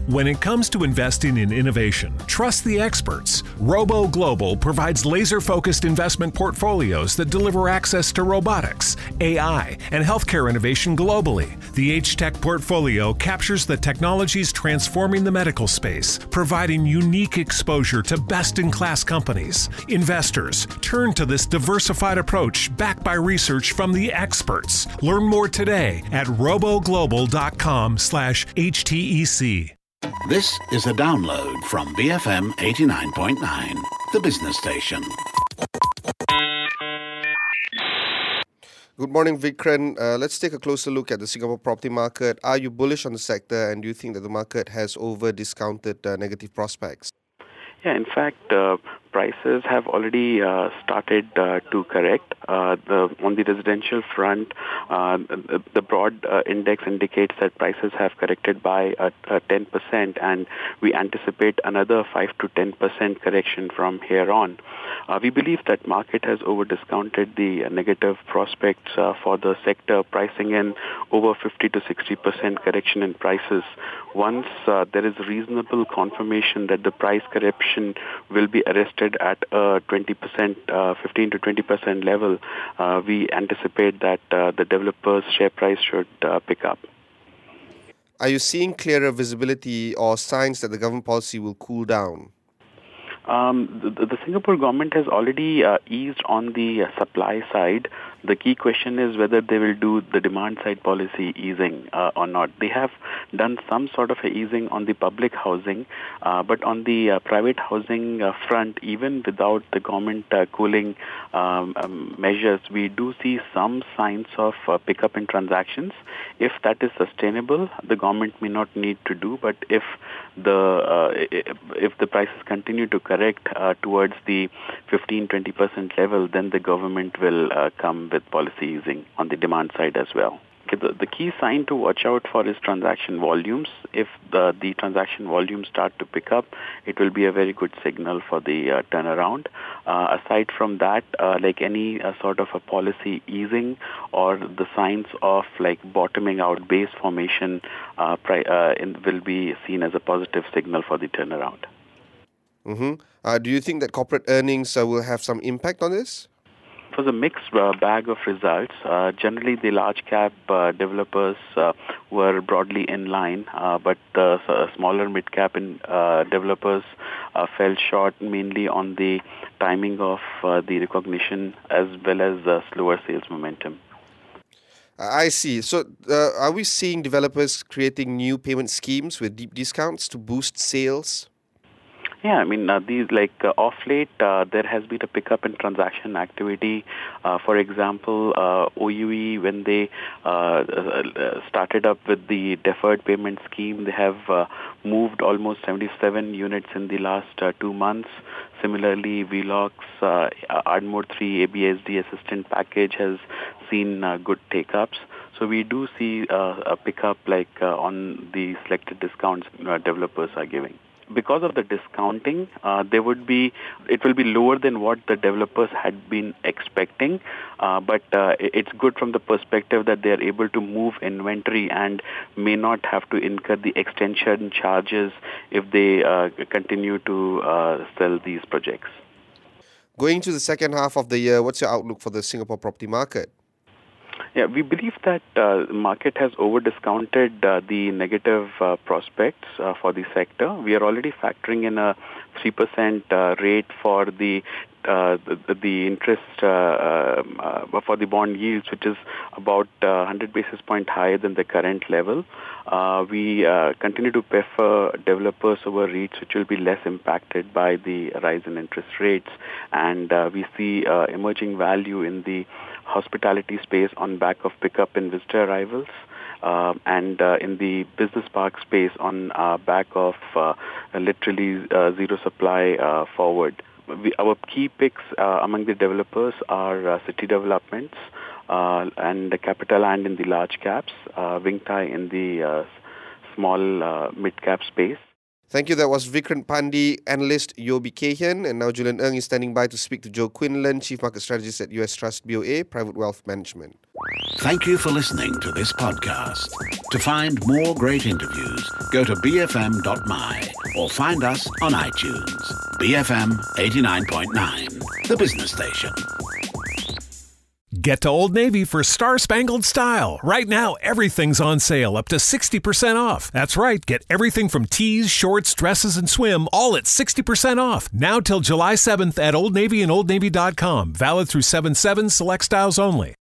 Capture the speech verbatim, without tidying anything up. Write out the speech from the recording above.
When it comes to investing in innovation, trust the experts. Robo Global provides laser-focused investment portfolios that deliver access to robotics, A I, and healthcare innovation globally. The H-Tech portfolio captures the technologies transforming the medical space, providing unique exposure to best-in-class companies. Investors, turn to this diversified approach backed by research from the experts. Learn more today at roboglobal.com slash HTEC. This is a download from B F M eighty-nine point nine, the business station. Good morning, Vikran. Uh, let's take a closer look at the Singapore property market. Are you bullish on the sector, and do you think that the market has over-discounted uh, negative prospects? Yeah, in fact, uh, prices have already uh, started uh, to correct. Uh, the, on the residential front, uh, the, the broad uh, index indicates that prices have corrected by uh, uh, ten percent, and we anticipate another five to ten percent correction from here on. Uh, we believe that market has over-discounted the uh, negative prospects uh, for the sector, pricing in over fifty to sixty percent correction in prices. Once uh, there is reasonable confirmation that the price correction will be arrested at a twenty percent, uh, fifteen to twenty percent level, uh, we anticipate that uh, the developer's share price should uh, pick up. Are you seeing clearer visibility or signs that the government policy will cool down? Um, the, the Singapore government has already uh, eased on the uh, supply side. The key question is whether they will do the demand side policy easing uh, or not. They have done some sort of a easing on the public housing, uh, but on the uh, private housing uh, front, even without the government uh, cooling um, um, measures, we do see some signs of uh, pickup in transactions. If that is sustainable, the government may not need to do, but if the uh, if the prices continue to correct uh, towards the fifteen to twenty percent level, then the government will uh, come with policy easing on the demand side as well. Okay, the, the key sign to watch out for is transaction volumes. If the, the transaction volumes start to pick up, it will be a very good signal for the uh, turnaround. Uh, aside from that, uh, like any uh, sort of a policy easing or the signs of like bottoming out base formation uh, pri- uh, in, will be seen as a positive signal for the turnaround. Mm-hmm. Uh, do you think that corporate earnings uh, will have some impact on this? It was a mixed uh, bag of results. Uh, generally, the large cap uh, developers uh, were broadly in line, uh, but the uh, smaller mid cap in, uh, developers uh, fell short mainly on the timing of uh, the recognition as well as uh, slower sales momentum. I see. So, uh, are we seeing developers creating new payment schemes with deep discounts to boost sales? Yeah, I mean, uh, these like uh, off late, uh, there has been a pickup in transaction activity. Uh, for example, uh, O U E, when they uh, uh, started up with the deferred payment scheme, they have uh, moved almost seventy-seven units in the last uh, two months. Similarly, Velox, uh, Ardmore three A B S D assistant package has seen uh, good take-ups. So we do see uh, a pickup like uh, on the selected discounts uh, developers are giving. Because of the discounting, uh, there would be it will be lower than what the developers had been expecting, uh, but uh, it's good from the perspective that they are able to move inventory and may not have to incur the extension charges if they uh, continue to uh, sell these projects. Going to the second half of the year, what's your outlook for the Singapore property market? Yeah, we believe that uh, the market has over-discounted uh, the negative uh, prospects uh, for the sector. We are already factoring in a three percent uh, rate for the uh, the, the interest uh, uh, for the bond yields, which is about uh, one hundred basis point higher than the current level. Uh, we uh, continue to prefer developers over REITs, which will be less impacted by the rise in interest rates. And uh, we see uh, emerging value in the hospitality space on back of pickup in visitor arrivals. Uh, and uh, in the business park space on uh, back of uh, literally uh, zero supply uh, forward. We, our key picks uh, among the developers are uh, city developments uh, and the CapitaLand in the large caps, uh, Wing Tai in the uh, small uh, mid-cap space. Thank you. That was Vikrant Pandey, analyst U O B Kay Hian, and now Julian Ng is standing by to speak to Joe Quinlan, Chief Market Strategist at U S Trust B O A Private Wealth Management. Thank you for listening to this podcast. To find more great interviews, go to b f m dot m y or find us on iTunes. B F M eighty-nine point nine, the business station. Get to Old Navy for star-spangled style. Right now, everything's on sale, up to sixty percent off. That's right, get everything from tees, shorts, dresses, and swim, all at sixty percent off. Now till July seventh at Old Navy and old navy dot com. Valid through seven seven, select styles only.